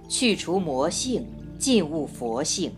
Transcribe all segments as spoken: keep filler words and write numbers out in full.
去除魔性，进悟佛性。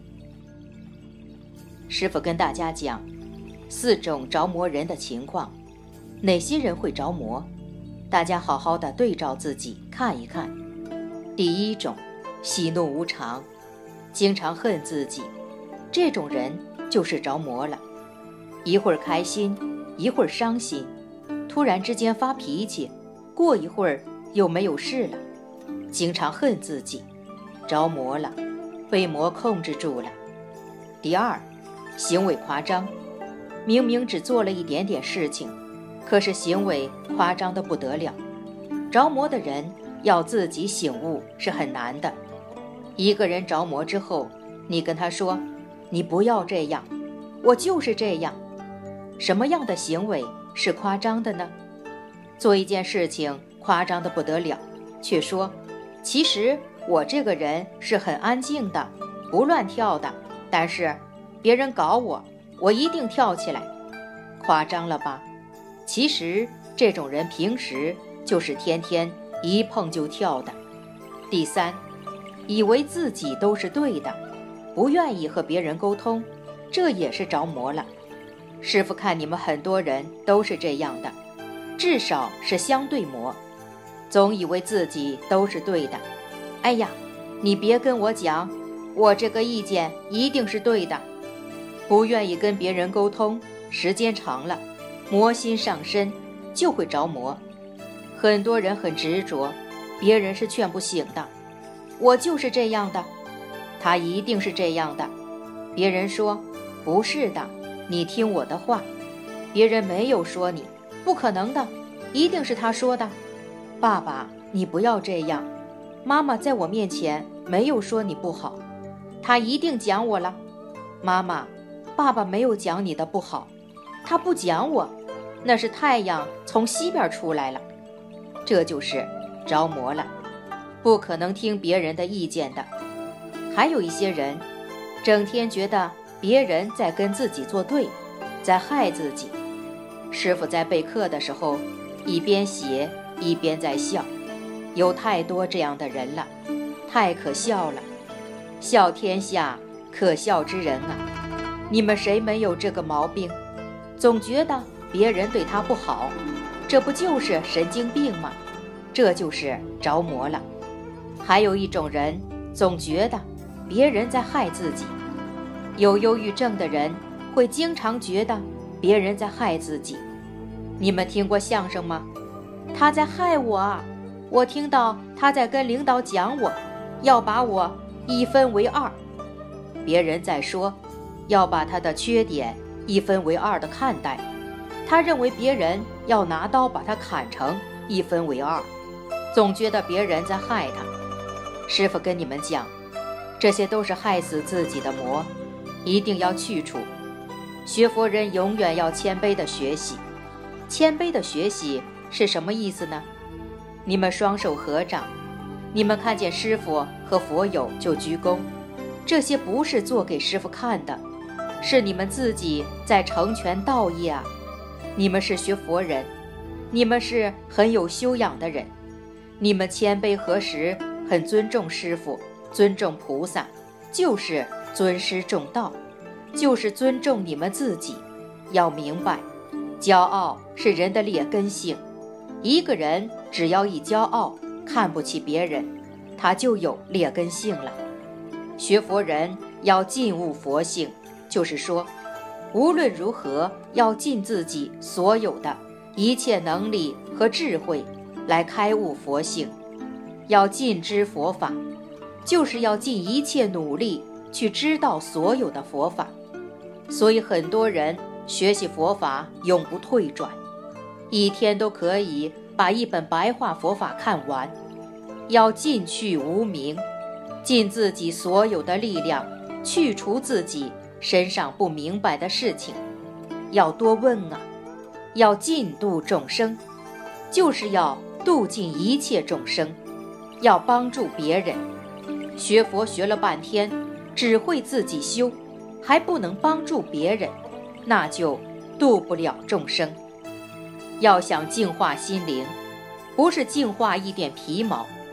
师父跟大家讲四种着魔人的情况，哪些人会着魔？大家好好的对照自己看一看。第一种，喜怒无常，经常恨自己，这种人就是着魔了。一会儿开心，一会儿伤心，突然之间发脾气，过一会儿又没有事了，经常恨自己，着魔了，被魔控制住了。第二，行为夸张，明明只做了一点点事情，可是行为夸张得不得了。着魔的人要自己醒悟是很难的。一个人着魔之后，你跟他说，你不要这样，我就是这样。什么样的行为是夸张的呢？做一件事情夸张得不得了，却说其实我这个人是很安静的，不乱跳的，但是别人搞我，我一定跳起来，夸张了吧？其实这种人平时就是天天一碰就跳的。第三，以为自己都是对的，不愿意和别人沟通，这也是着魔了。师父看你们很多人都是这样的，至少是相对魔，总以为自己都是对的。哎呀，你别跟我讲，我这个意见一定是对的。不愿意跟别人沟通，时间长了，魔心上身，就会着魔。很多人很执着，别人是劝不醒的。我就是这样的，他一定是这样的。别人说不是的，你听我的话，别人没有说你，不可能的，一定是他说的。爸爸，你不要这样，妈妈在我面前没有说你不好，他一定讲我了。妈妈，爸爸没有讲你的不好，他不讲我，那是太阳从西边出来了。这就是着魔了，不可能听别人的意见的。还有一些人整天觉得别人在跟自己作对，在害自己。师父在备课的时候一边写一边在笑，有太多这样的人了，太可笑了。笑天下可笑之人啊，你们谁没有这个毛病？总觉得别人对他不好，这不就是神经病吗？这就是着魔了。还有一种人总觉得别人在害自己，有忧郁症的人会经常觉得别人在害自己。你们听过相声吗？他在害我啊，我听到他在跟领导讲我，要把我一分为二。别人在说要把他的缺点一分为二的看待，他认为别人要拿刀把他砍成一分为二，总觉得别人在害他。师父跟你们讲，这些都是害死自己的魔，一定要去除。学佛人永远要谦卑的学习。谦卑的学习是什么意思呢？你们双手合掌，你们看见师父和佛友就鞠躬，这些不是做给师父看的，是你们自己在成全道业啊。你们是学佛人，你们是很有修养的人，你们谦卑合十，很尊重师父，尊重菩萨，就是尊师重道，就是尊重你们自己。要明白，骄傲是人的劣根性，一个人只要一骄傲，看不起别人，他就有劣根性了。学佛人要尽悟佛性，就是说无论如何要尽自己所有的一切能力和智慧来开悟佛性，要尽知佛法，就是要尽一切努力去知道所有的佛法。所以很多人学习佛法永不退转，一天都可以把一本白话佛法看完。要尽去无明，尽自己所有的力量去除自己身上不明白的事情。要多问啊，要尽度众生，就是要度尽一切众生，要帮助别人。学佛学了半天，只会自己修，还不能帮助别人，那就度不了众生。要想净化心灵，不是净化一点皮毛，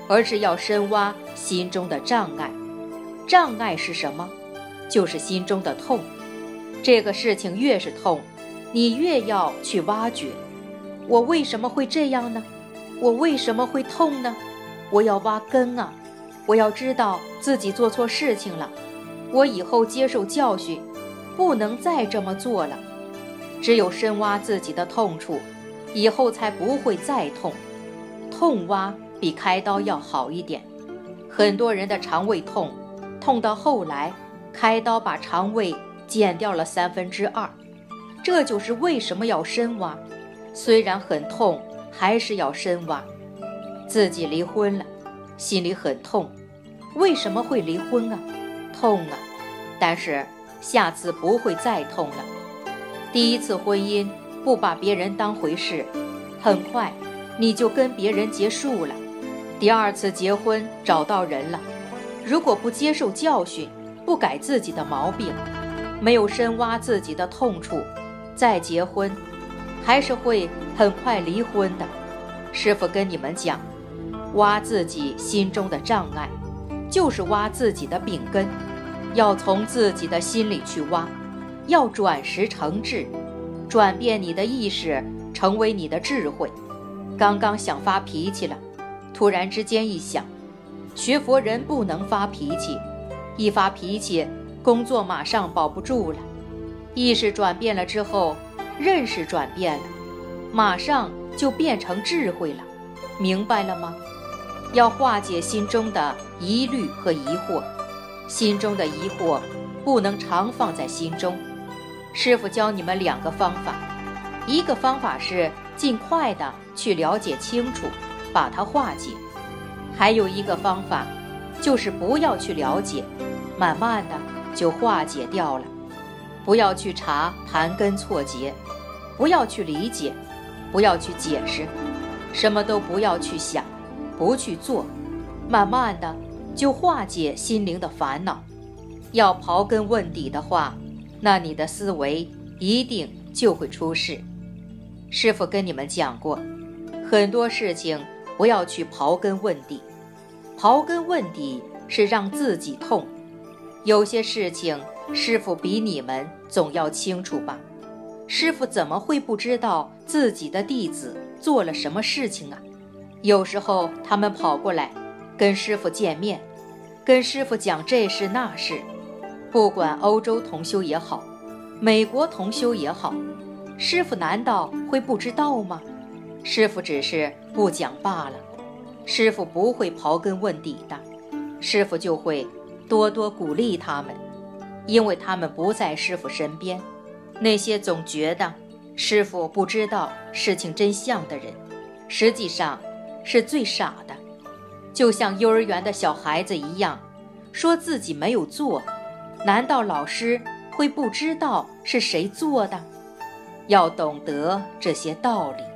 而是要深挖心中的障碍。障碍是什么？就是心中的痛。这个事情越是痛，你越要去挖掘。我为什么会这样呢？我为什么会痛呢？我要挖根啊！我要知道自己做错事情了，我以后接受教训，不能再这么做了。只有深挖自己的痛处，以后才不会再痛。痛挖比开刀要好一点。很多人的肠胃痛，痛到后来开刀把肠胃减掉了三分之二。这就是为什么要深挖，虽然很痛，还是要深挖。自己离婚了，心里很痛。为什么会离婚啊？痛啊！但是下次不会再痛了。第一次婚姻不把别人当回事，很快你就跟别人结束了。第二次结婚找到人了，如果不接受教训，不改自己的毛病，没有深挖自己的痛处，再结婚还是会很快离婚的。师父跟你们讲，挖自己心中的障碍，就是挖自己的病根，要从自己的心里去挖，要转识成智，转变你的意识，成为你的智慧。刚刚想发脾气了，突然之间一想，学佛人不能发脾气，一发脾气，工作马上保不住了。意识转变了之后，认识转变了，马上就变成智慧了。明白了吗？要化解心中的疑虑和疑惑，心中的疑惑不能常放在心中。师父教你们两个方法，一个方法是尽快的去了解清楚，把它化解；还有一个方法就是不要去了解，慢慢的就化解掉了。不要去查盘根错节，不要去理解，不要去解释，什么都不要去想，不去做，慢慢的就化解心灵的烦恼。要刨根问底的话，那你的思维一定就会出事。师父跟你们讲过，很多事情不要去刨根问底，刨根问底是让自己痛。有些事情师父比你们总要清楚吧？师父怎么会不知道自己的弟子做了什么事情啊？有时候他们跑过来跟师父见面，跟师父讲这事那事，不管欧洲同修也好，美国同修也好，师父难道会不知道吗？师父只是不讲罢了。师父不会刨根问底的，师父就会多多鼓励他们，因为他们不在师父身边。那些总觉得师父不知道事情真相的人，实际上是最傻的。就像幼儿园的小孩子一样，说自己没有做，难道老师会不知道是谁做的？要懂得这些道理。